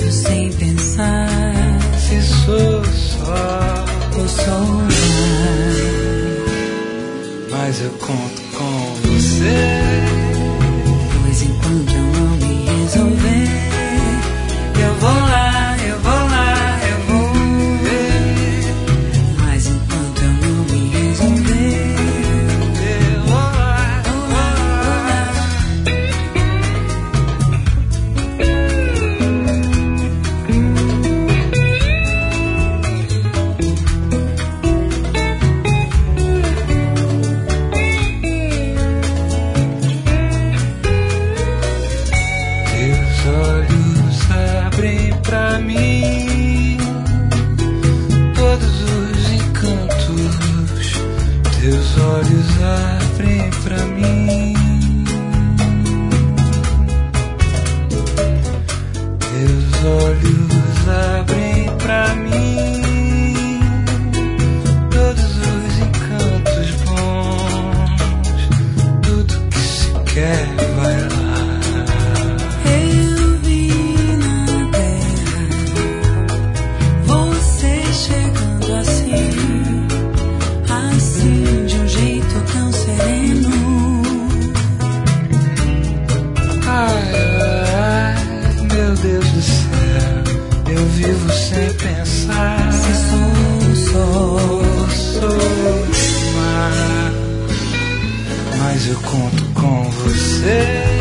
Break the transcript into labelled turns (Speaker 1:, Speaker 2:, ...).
Speaker 1: vivo sem pensar
Speaker 2: se sou só
Speaker 1: ou sou
Speaker 2: mas eu conto com você.
Speaker 1: Pois enquanto eu não me resolver, eu vou lá, eu vou lá, eu vou ver. Mas enquanto eu não me resolver,
Speaker 2: Eu vou lá, eu vou lá. Teus olhos abrem pra mim todos os encantos. Teus olhos abrem pra mim. Teus olhos abrem pra mim todos os encantos bons. Tudo que se quer vai lá.
Speaker 1: eu vi na terra você chegando assim, assim de um jeito tão sereno.
Speaker 2: Ai, ai, meu Deus do céu, eu vivo sem pensar
Speaker 1: Se
Speaker 2: sou demais, mas eu conto com você.